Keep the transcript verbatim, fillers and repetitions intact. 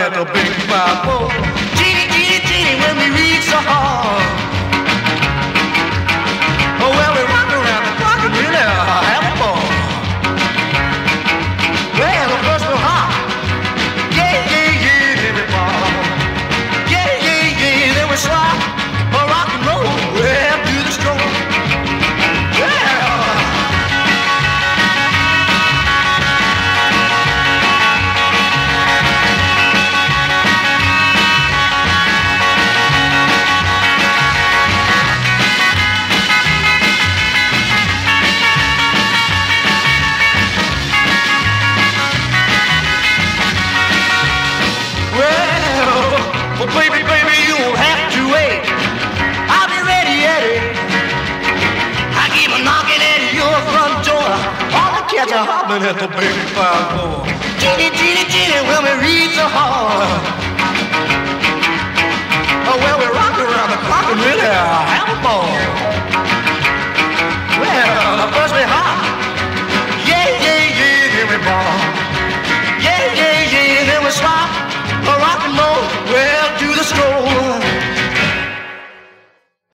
at the big five four. Genie, genie, genie, when we reach the hall. Oh, well, we rock around the clock and really have a ball. Well, the first we're hot. Yeah, yeah, yeah, then we fall. Yeah, yeah, yeah, then we slide. A rock and roll, well, do the stroke. Well, baby, baby, you won't have to wait. I'll be ready, Eddie. I keep a knocking at your front door. All the cats are hopping at the big five four. Genie, genie, genie, when we reach the hall. Oh, well, we rock around the clock and really have a ball. Well, first we hop. Yeah, yeah, yeah, then we ball.